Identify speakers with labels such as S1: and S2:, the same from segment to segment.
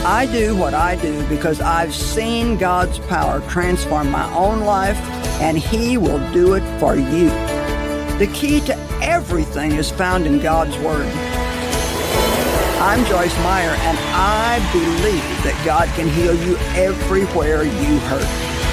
S1: I do what I do because I've seen God's power transform my own life, and He will do it for you. The key to everything is found in God's Word. I'm Joyce Meyer, and I believe that God can heal you everywhere you hurt.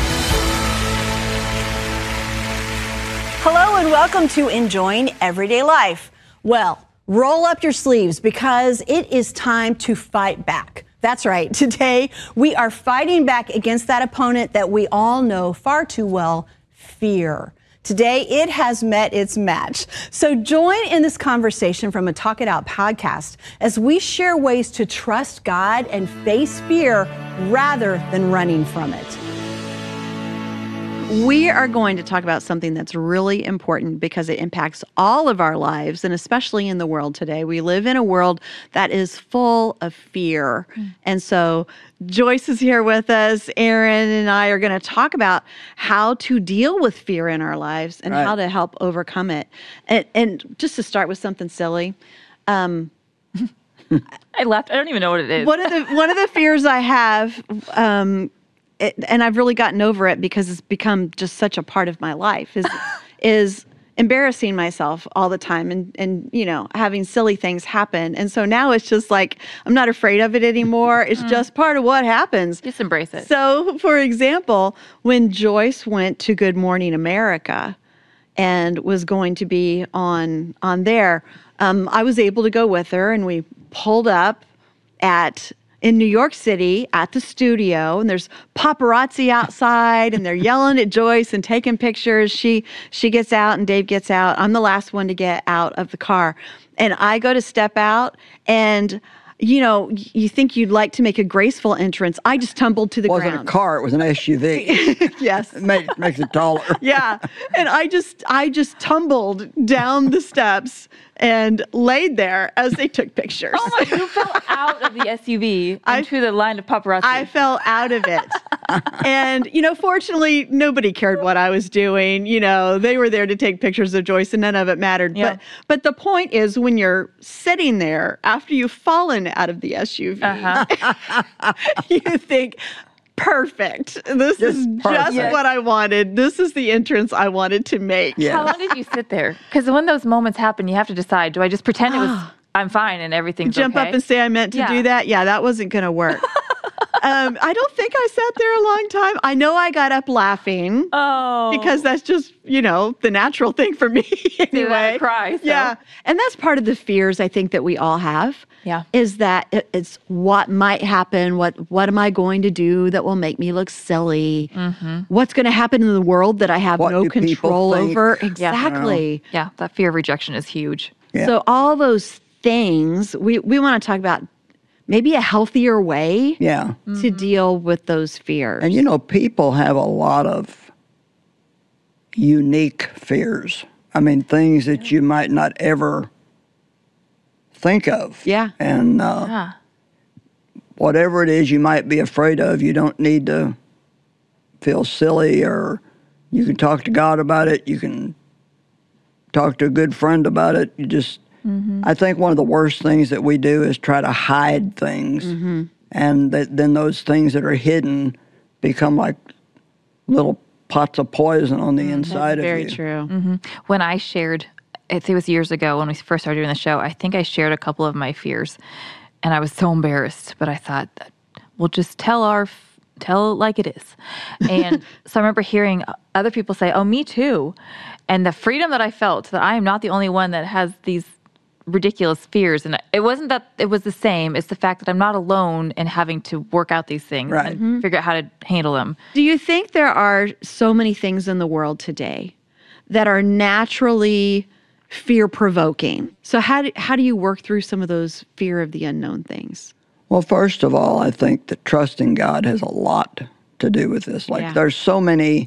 S2: Hello and welcome to Enjoying Everyday Life. Well, roll up your sleeves because it is time to fight back. That's right. Today, we are fighting back against that opponent that we all know far too well, fear. Today, it has met its match. So join in this conversation from a Talk It Out podcast as we share ways to trust God and face fear rather than running from it. We are going to talk about something that's really important because it impacts all of our lives, and especially in the world today. We live in a world that is full of fear. And so Joyce is here with us. Aaron and I are going to talk about how to deal with fear in our lives and how to help overcome it. And just to start with something silly,
S3: I laughed. I don't even know what it is.
S2: one of the fears I have, and I've really gotten over it because it's become just such a part of my life, is embarrassing myself all the time and you know, having silly things happen. And so now it's just like, I'm not afraid of it anymore. It's just part of what happens.
S3: Just embrace it.
S2: So, for example, when Joyce went to Good Morning America and was going to be on there, I was able to go with her, and we pulled up in New York City at the studio, and there's paparazzi outside, and they're yelling at Joyce and taking pictures. She gets out, and Dave gets out. I'm the last one to get out of the car, and I go to step out, and you know, you think you'd like to make a graceful entrance. I just tumbled to the ground.
S1: It wasn't a car, it was an SUV.
S2: Yes.
S1: It makes it taller.
S2: Yeah. And I just tumbled down the steps and laid there as they took pictures.
S3: Oh my, you fell out of the SUV into the line of paparazzi.
S2: I fell out of it. And, you know, fortunately, nobody cared what I was doing. You know, they were there to take pictures of Joyce, and none of it mattered.
S3: Yeah.
S2: But the point is, when you're sitting there after you've fallen out of the SUV, you think, perfect. This is just what I wanted. This is the entrance I wanted to make.
S1: Yeah.
S3: How long did you sit there? Because when those moments happen, you have to decide, do I just pretend I'm fine and everything's
S2: Jump
S3: okay?
S2: up and say I meant to do that? Yeah, that wasn't going to work. I don't think I sat there a long time. I know I got up laughing.
S3: Oh.
S2: Because that's just, you know, the natural thing for me anyway.
S3: Cry. So.
S2: Yeah. And that's part of the fears I think that we all have.
S3: Yeah.
S2: Is that it's what might happen, what am I going to do that will make me look silly? Mm-hmm. What's going to happen in the world that I have no control over? Exactly.
S3: Yeah, that fear of rejection is huge.
S1: Yeah.
S2: So all those things, we want to talk about maybe a healthier way to deal with those fears.
S1: And you know, people have a lot of unique fears. I mean, things that you might not ever think of.
S2: Yeah.
S1: And whatever it is you might be afraid of, you don't need to feel silly, or you can talk to God about it. You can talk to a good friend about it. You just, I think one of the worst things that we do is try to hide things. And then those things that are hidden become like little pots of poison on the inside of you.
S2: Very true.
S3: When I shared, I think it was years ago when we first started doing the show, I think I shared a couple of my fears, and I was so embarrassed, but I thought, we'll just tell it like it is. And so I remember hearing other people say, oh, me too. And the freedom that I felt that I am not the only one that has these ridiculous fears. And it wasn't that it was the same. It's the fact that I'm not alone in having to work out these things and figure out how to handle them.
S2: Do you think there are so many things in the world today that are naturally fear-provoking? So how do you work through some of those fear of the unknown things?
S1: Well, first of all, I think that trusting God has a lot to do with this. Like there's so many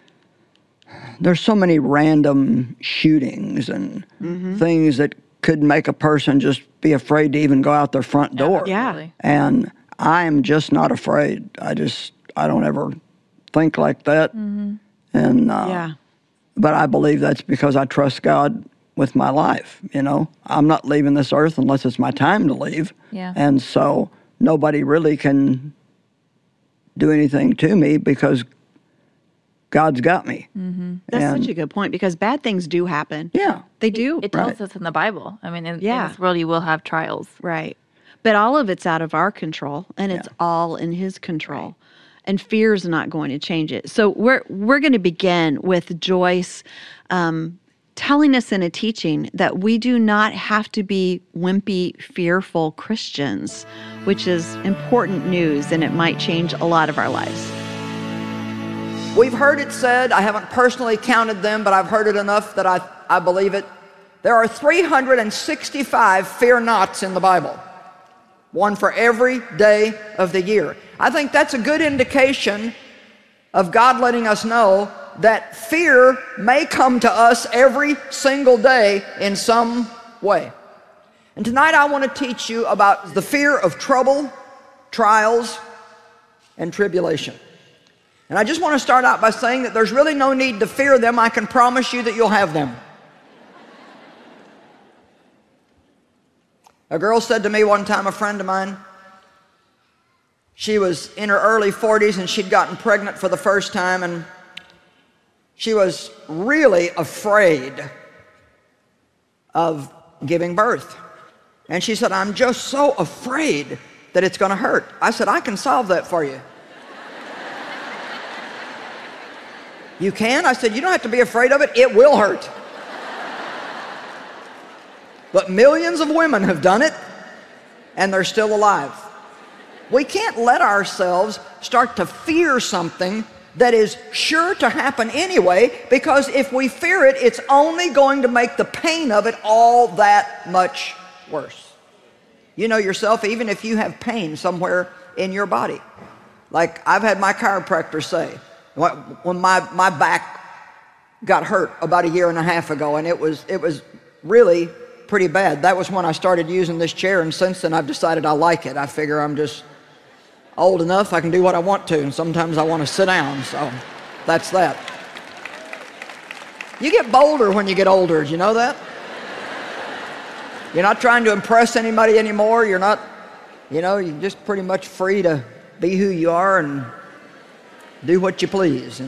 S1: random shootings and things that could make a person just be afraid to even go out their front door.
S2: Yeah.
S1: And I am just not afraid. I don't ever think like that. And but I believe that's because I trust God with my life. You know, I'm not leaving this earth unless it's my time to leave.
S3: Yeah.
S1: And so nobody really can do anything to me because God's got me.
S2: That's
S1: And-
S2: such a good point, because bad things do happen.
S1: Yeah.
S2: They do.
S3: It tells us in the Bible. I mean, in
S2: Yeah.
S3: this world, you will have trials.
S2: Right. But all of it's out of our control, and it's all in his control. And fear is not going to change it. So we're going to begin with Joyce telling us in a teaching that we do not have to be wimpy, fearful Christians, which is important news, and it might change a lot of our lives.
S4: We've heard it said, I haven't personally counted them, but I've heard it enough that I believe it. There are 365 fear nots in the Bible, one for every day of the year. I think that's a good indication of God letting us know that fear may come to us every single day in some way. And tonight I want to teach you about the fear of trouble, trials, and tribulation. And I just want to start out by saying that there's really no need to fear them. I can promise you that you'll have them. A girl said to me one time, a friend of mine, she was in her early 40s and she'd gotten pregnant for the first time, and she was really afraid of giving birth. And she said, I'm just so afraid that it's going to hurt. I said, I can solve that for you. You can? I said, you don't have to be afraid of it. It will hurt. But millions of women have done it, and they're still alive. We can't let ourselves start to fear something that is sure to happen anyway, because if we fear it, it's only going to make the pain of it all that much worse. You know yourself, even if you have pain somewhere in your body. Like I've had my chiropractor say, when my back got hurt about a year and a half ago, and it was really pretty bad. That was when I started using this chair, and since then I've decided I like it. I figure I'm just old enough, I can do what I want to, and sometimes I want to sit down, so that's that. You get bolder when you get older, do you know that? You're not trying to impress anybody anymore. You're not, you're just pretty much free to be who you are and do what you please,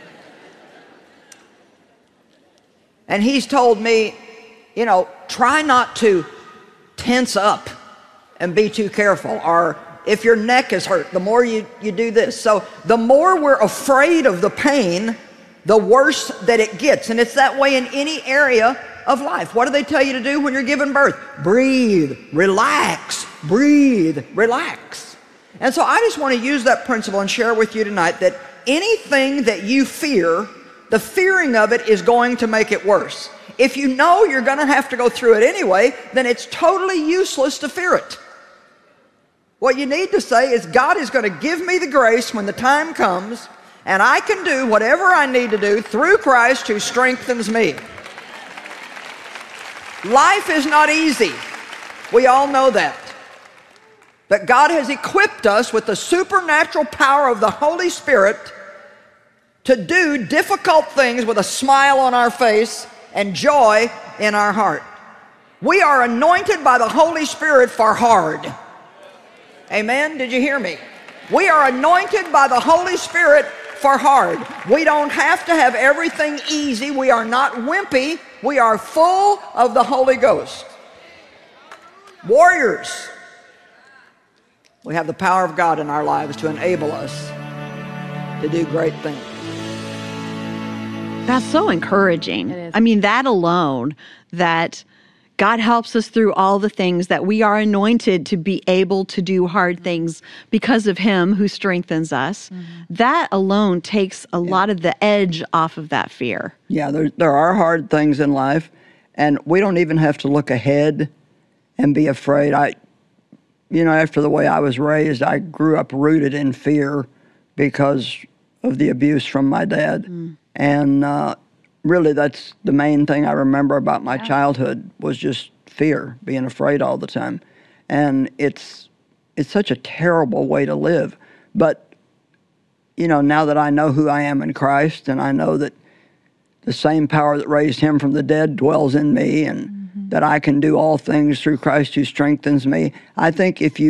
S4: And he's told me, try not to tense up and be too careful. Or if your neck is hurt, the more you do this. So the more we're afraid of the pain, the worse that it gets. And it's that way in any area of life. What do they tell you to do when you're giving birth? Breathe, relax, breathe, relax. And so I just want to use that principle and share with you tonight that anything that you fear, the fearing of it is going to make it worse. If you know you're going to have to go through it anyway, then it's totally useless to fear it. What you need to say is, God is going to give me the grace when the time comes, and I can do whatever I need to do through Christ who strengthens me. Life is not easy. We all know that. But God has equipped us with the supernatural power of the Holy Spirit to do difficult things with a smile on our face and joy in our heart. We are anointed by the Holy Spirit for hard. Amen? Did you hear me? We are anointed by the Holy Spirit for hard. We don't have to have everything easy. We are not wimpy. We are full of the Holy Ghost. Warriors. We have the power of God in our lives to enable us to do great things.
S2: That's so encouraging.
S3: It is.
S2: I mean, that alone, that God helps us through all the things, that we are anointed to be able to do hard things because of Him who strengthens us. That alone takes a lot of the edge off of that fear.
S1: Yeah, there are hard things in life, and we don't even have to look ahead and be afraid. After the way I was raised, I grew up rooted in fear because of the abuse from my dad. And really, that's the main thing I remember about my childhood was just fear, being afraid all the time. And it's such a terrible way to live. But, now that I know who I am in Christ, and I know that the same power that raised Him from the dead dwells in me, and that I can do all things through Christ who strengthens me, I think if you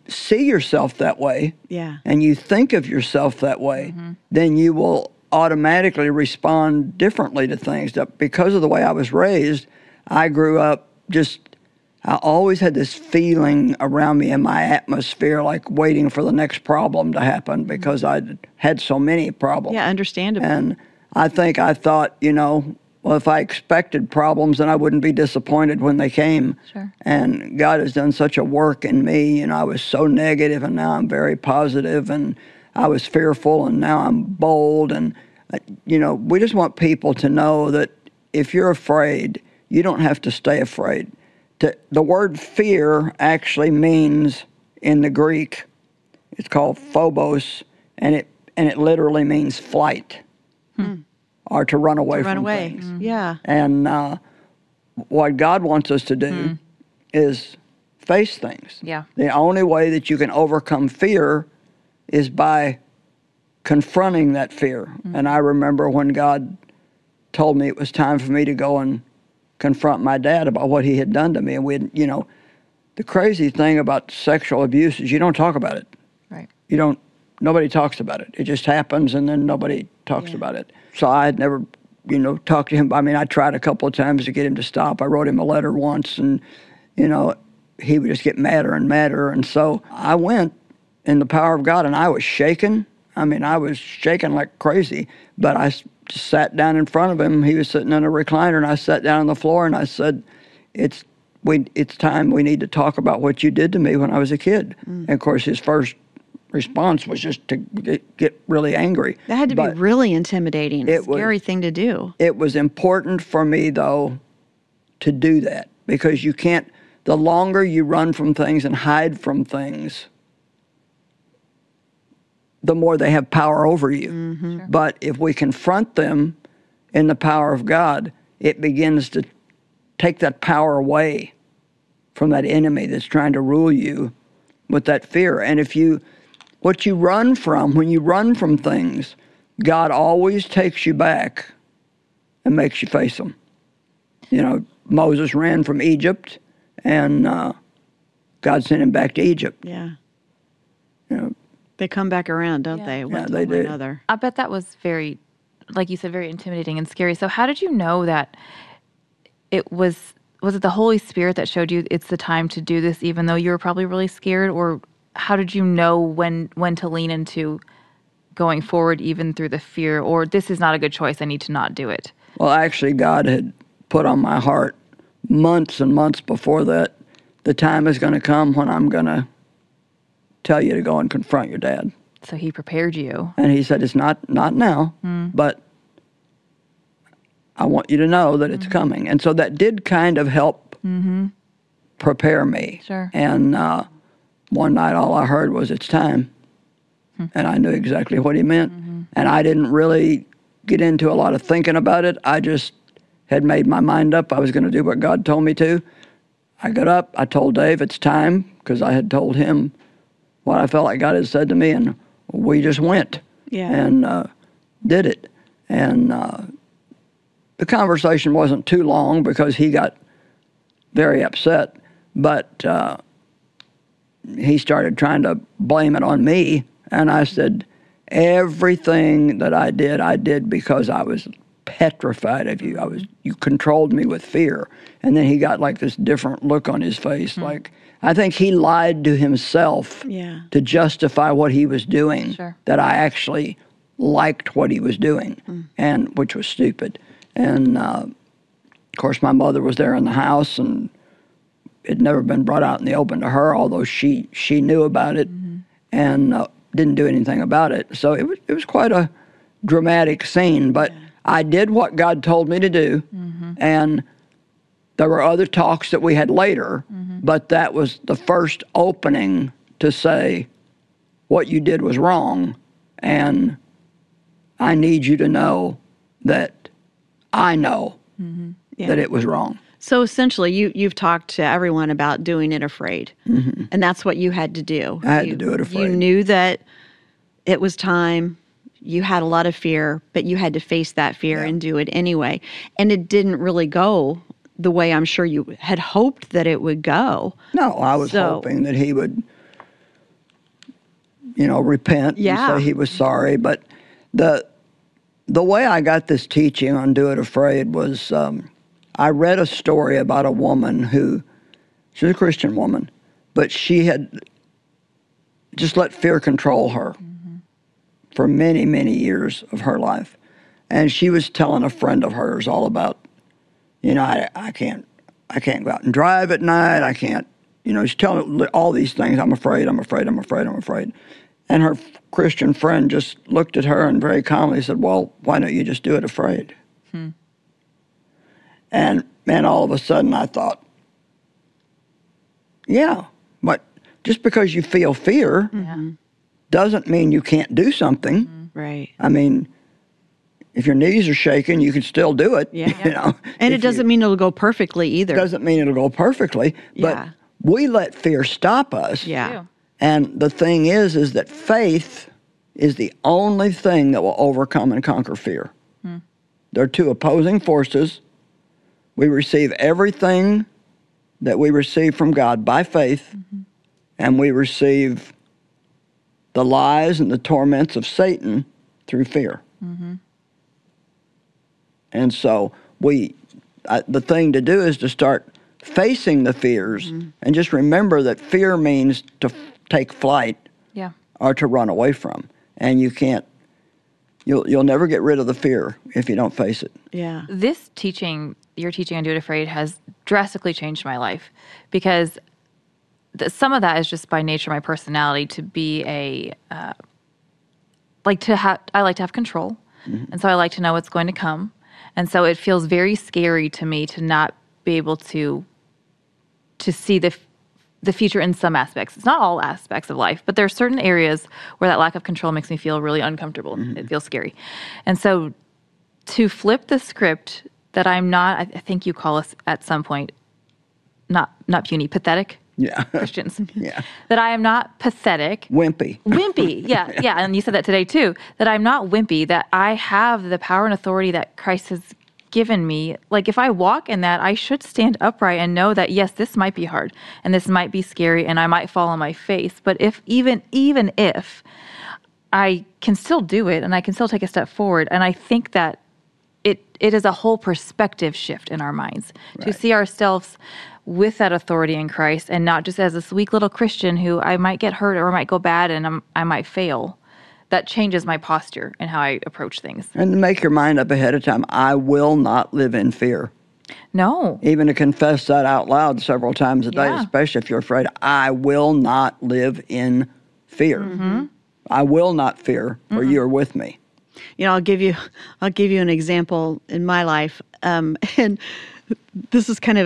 S1: see yourself that way,
S2: Yeah.
S1: and you think of yourself that way, then you will automatically respond differently to things. Because of the way I was raised, I grew up I always had this feeling around me in my atmosphere, like waiting for the next problem to happen because I'd had so many problems.
S2: Yeah, understandable.
S1: And I thought, well, if I expected problems, then I wouldn't be disappointed when they came.
S3: Sure.
S1: And God has done such a work in me. I was so negative, and now I'm very positive, and I was fearful, and now I'm bold. And, we just want people to know that if you're afraid, you don't have to stay afraid. The word fear actually means, in the Greek, it's called phobos, and it literally means flight. Or to run away from things.
S2: Yeah.
S1: And what God wants us to do is face things.
S3: Yeah.
S1: The only way that you can overcome fear is by confronting that fear. And I remember when God told me it was time for me to go and confront my dad about what he had done to me. And the crazy thing about sexual abuse is you don't talk about it.
S3: Right.
S1: Nobody talks about it. It just happens, and then nobody talks about it. So I had never, talked to him. I mean, I tried a couple of times to get him to stop. I wrote him a letter once, and, he would just get madder and madder. And so I went in the power of God, and I was shaking. I mean, I was shaking like crazy. But I just sat down in front of him. He was sitting in a recliner, and I sat down on the floor, and I said, it's time we need to talk about what you did to me when I was a kid. And, of course, his first response was just to get really angry.
S2: That had to be really intimidating. A scary thing to do.
S1: It was important for me, though, to do that, because you can't, the longer you run from things and hide from things, the more they have power over you. Sure. But if we confront them in the power of God, it begins to take that power away from that enemy that's trying to rule you with that fear. And what you run from, when you run from things, God always takes you back and makes you face them. Moses ran from Egypt, and God sent him back to Egypt.
S2: Yeah. They come back around, don't they?
S1: Yeah, they do.
S2: Another.
S3: I bet that was very, like you said, very intimidating and scary. So how did you know that it was it the Holy Spirit that showed you it's the time to do this, even though you were probably really scared? Or how did you know when to lean into going forward, even through the fear, or this is not a good choice, I need to not do it?
S1: Well, actually, God had put on my heart months and months before that, the time is going to come when I'm going to tell you to go and confront your dad.
S3: So he prepared you.
S1: And he said, it's not now, but I want you to know that it's coming. And so that did kind of help prepare me.
S3: Sure.
S1: And one night all I heard was, it's time. And I knew exactly what he meant. And I didn't really get into a lot of thinking about it. I just had made my mind up I was going to do what God told me to. I got up, I told Dave it's time, because I had told him what I felt like God had said to me, and we just went and did it. And the conversation wasn't too long because he got very upset, but he started trying to blame it on me, and I said, everything that I did because I was petrified of you. You controlled me with fear. And then he got like this different look on his face. Like, I think he lied to himself to justify what he was doing, that I actually liked what he was doing, and which was stupid. And of course, my mother was there in the house, and it had never been brought out in the open to her, although she knew about it and didn't do anything about it. So it was quite a dramatic scene, but I did what God told me to do, and there were other talks that we had later, but that was the first opening to say, what you did was wrong, and I need you to know that I know that it was wrong.
S2: So essentially, you've talked to everyone about doing it afraid, and that's what you had to do.
S1: I had to do it afraid.
S2: You knew that it was time. You had a lot of fear, but you had to face that fear and do it anyway. And it didn't really go the way I'm sure you had hoped that it would go.
S1: No, I was hoping that he would repent
S2: Yeah.
S1: and say he was sorry. But the way I got this teaching on Do It Afraid was I read a story about a woman she was a Christian woman, but she had just let fear control her for many, many years of her life. And she was telling a friend of hers all about, I can't go out and drive at night. I can't, she's telling all these things. I'm afraid. And her Christian friend just looked at her and very calmly said, well, why don't you just do it afraid? And all of a sudden I thought, yeah, but just because you feel fear doesn't mean you can't do something.
S2: Right.
S1: I mean, if your knees are shaking, you can still do it.
S2: Yeah. And it doesn't mean it'll go perfectly either.
S1: Doesn't mean it'll go perfectly, but
S2: Yeah.
S1: we let fear stop us.
S2: Yeah.
S1: And the thing is that faith is the only thing that will overcome and conquer fear. There are two opposing forces. We receive everything that we receive from God by faith, and we receive the lies and the torments of Satan through fear. And so the thing to do is to start facing the fears and just remember that fear means to take flight or to run away from. And you'll never get rid of the fear if you don't face it.
S2: Yeah.
S3: This teaching, your teaching on Do It Afraid, has drastically changed my life because some of that is just by nature of my personality to be I like to have control. And so I like to know what's going to come. And so it feels very scary to me to not be able to see the future in some aspects. It's not all aspects of life, but there are certain areas where that lack of control makes me feel really uncomfortable. It feels scary. And so to flip the script that I'm not, I think you call us at some point, not puny, pathetic Christians. That I am not pathetic.
S1: Wimpy.
S3: Yeah. And you said that today too, that I'm not wimpy, that I have the power and authority that Christ has given me. Like if I walk in that, I should stand upright and know that, yes, this might be hard and this might be scary and I might fall on my face. But even if I can still do it and I can still take a step forward. And I think that it is a whole perspective shift in our minds to see ourselves with that authority in Christ and not just as this weak little Christian who I might get hurt or I might go bad and I might fail. That changes my posture and how I approach things.
S1: And to make your mind up ahead of time, I will not live in fear.
S3: No.
S1: Even to confess that out loud several times a day, especially if you're afraid, I will not live in fear. I will not fear, for you are with me.
S2: I'll give you an example in my life. And this is kind of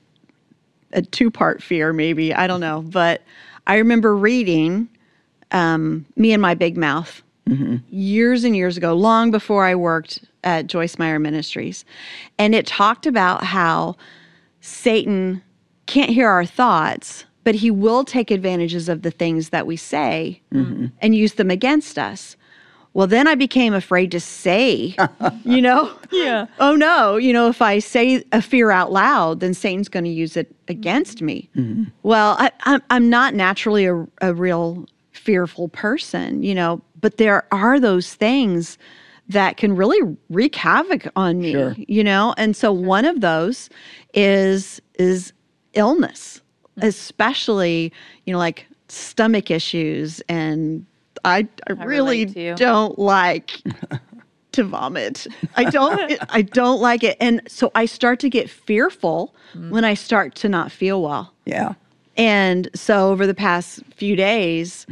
S2: a two-part fear, maybe. I don't know. But I remember reading Me and My Big Mouth years and years ago, long before I worked at Joyce Meyer Ministries. And it talked about how Satan can't hear our thoughts, but he will take advantages of the things that we say and use them against us. Well, then I became afraid to say,
S3: Yeah.
S2: oh no, if I say a fear out loud, then Satan's going to use it against me. Well, I'm not naturally a real fearful person, but there are those things that can really wreak havoc on me, And so one of those is illness, especially, like stomach issues, and I really don't like to vomit. I don't like it. And so I start to get fearful when I start to not feel well.
S1: Yeah.
S2: And so over the past few days,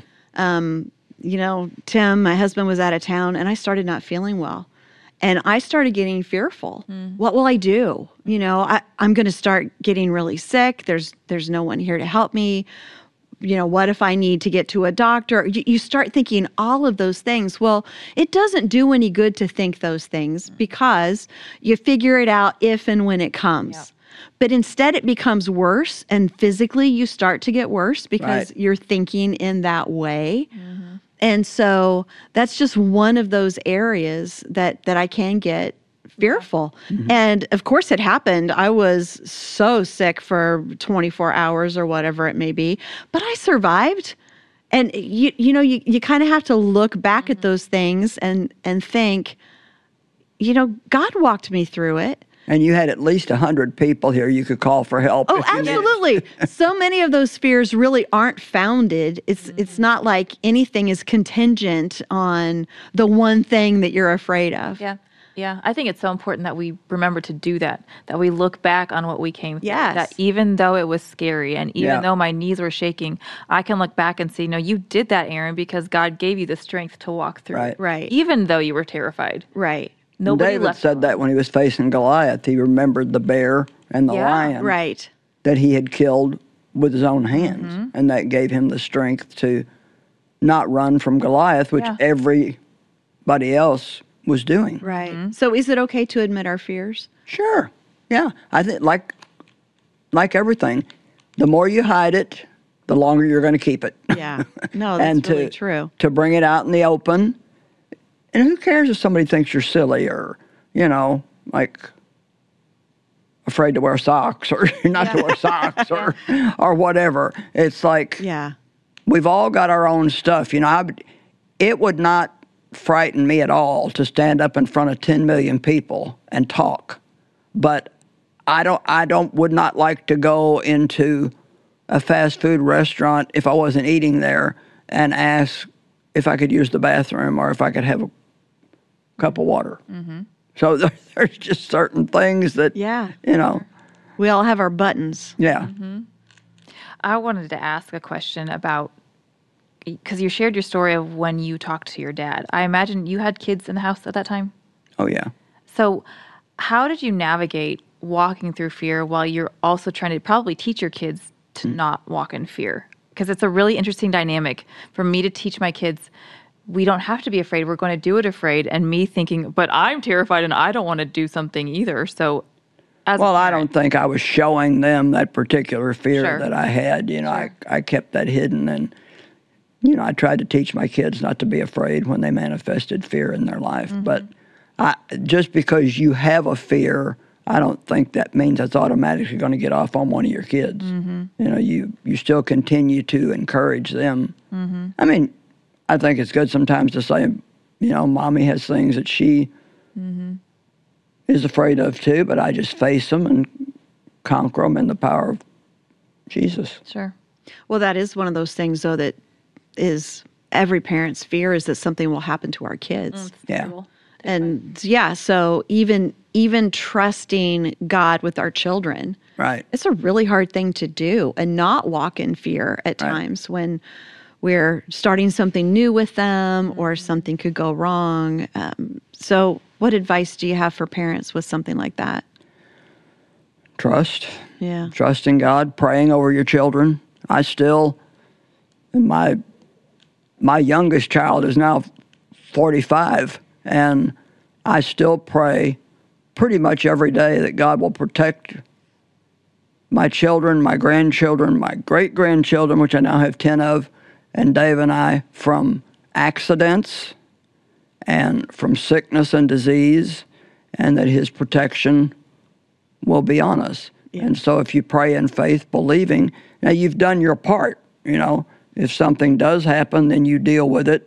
S2: Tim, my husband, was out of town and I started not feeling well. And I started getting fearful. What will I do? I'm going to start getting really sick. There's no one here to help me. What if I need to get to a doctor? You start thinking all of those things. Well, it doesn't do any good to think those things because you figure it out if and when it comes. Yeah. But instead it becomes worse, and physically you start to get worse because you're thinking in that way. And so that's just one of those areas that I can get fearful. And of course it happened. I was so sick for 24 hours or whatever it may be, but I survived. And you kind of have to look back at those things and think, God walked me through it.
S1: And you had at least 100 people here you could call for help.
S2: Oh,
S1: if you needed.
S2: absolutely. So many of those fears really aren't founded. It's not like anything is contingent on the one thing that you're afraid of.
S3: Yeah. Yeah. I think it's so important that we remember to do that we look back on what we came through.
S2: Yes.
S3: That even though it was scary and even
S1: Yeah.
S3: though my knees were shaking, I can look back and see, no, you did that, Aaron, because God gave you the strength to walk through
S1: Right.
S3: it.
S2: Right.
S3: Even though you were terrified.
S2: Right.
S3: Nobody
S1: David
S3: left
S1: said that when he was facing Goliath. He remembered the bear and the
S3: Yeah,
S1: lion
S2: Right.
S1: that he had killed with his own hands. And that gave him the strength to not run from Goliath, which
S3: Yeah.
S1: everybody else was doing.
S2: Right. So is it okay to admit our fears?
S1: Sure. Yeah. I think like everything, the more you hide it, the longer you're going to keep it.
S2: Yeah. No, that's
S1: And
S2: really true.
S1: to bring it out in the open. And who cares if somebody thinks you're silly or, like afraid to wear socks or not to wear socks or whatever. It's like
S2: Yeah.
S1: we've all got our own stuff. It would not frighten me at all to stand up in front of 10 million people and talk. But I would not like to go into a fast food restaurant if I wasn't eating there and ask if I could use the bathroom or if I could have a cup of water. So there's just certain things that,
S2: Yeah.
S1: we
S2: We all have our buttons.
S1: yeah.
S3: I wanted to ask a question about, because you shared your story of when you talked to your dad. I imagine you had kids in the house at that time.
S1: Oh, yeah.
S3: So how did you navigate walking through fear while you're also trying to probably teach your kids to not walk in fear? Because it's a really interesting dynamic for me to teach my kids, we don't have to be afraid. We're going to do it afraid. And me thinking, but I'm terrified and I don't want to do something either. So
S1: Well, I don't think I was showing them that particular fear
S3: Sure.
S1: that I had. I kept that hidden. And, I tried to teach my kids not to be afraid when they manifested fear in their life. But just because you have a fear, I don't think that means that's automatically going to get off on one of your kids. You still continue to encourage them. I mean, I think it's good sometimes to say, Mommy has things that she is afraid of too, but I just face them and conquer them in the power of Jesus.
S3: Sure.
S2: Well, that is one of those things, though, that is every parent's fear is that something will happen to our kids.
S1: Yeah.
S2: And so even trusting God with our children,
S1: Right.
S2: it's a really hard thing to do and not walk in fear at
S1: Right.
S2: times when we're starting something new with them or something could go wrong. So what advice do you have for parents with something like that?
S1: Trust.
S2: Yeah.
S1: Trust in God, praying over your children. I still, my youngest child is now 45, and I still pray pretty much every day that God will protect my children, my grandchildren, my great-grandchildren, which I now have 10 of, and Dave and I, from accidents and from sickness and disease, and that his protection will be on us.
S2: Yeah.
S1: And so if you pray in faith, believing, now you've done your part. If something does happen, then you deal with it,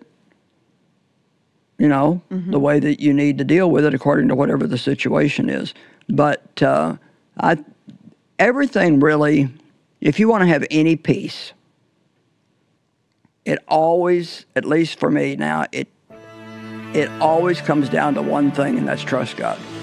S1: the way that you need to deal with it according to whatever the situation is. But everything really, if you want to have any peace, it always, at least for me now, it always comes down to one thing, and that's trust God.